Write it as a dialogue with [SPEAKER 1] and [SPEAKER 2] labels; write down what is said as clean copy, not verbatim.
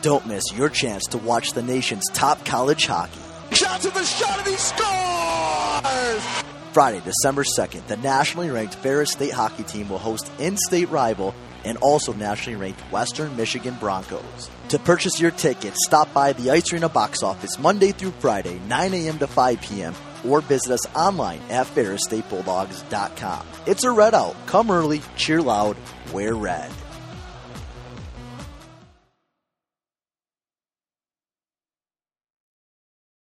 [SPEAKER 1] Don't miss your chance to watch the nation's top college hockey.
[SPEAKER 2] Shots of the shot and he scores!
[SPEAKER 1] Friday, December 2nd, the nationally ranked Ferris State hockey team will host in-state rival and also nationally ranked Western Michigan Broncos. To purchase your tickets, stop by the Ice Arena box office Monday through Friday, 9 a.m. to 5 p.m., or visit us online at FerrisStateBulldogs.com. It's a red out. Come early, cheer loud, wear red.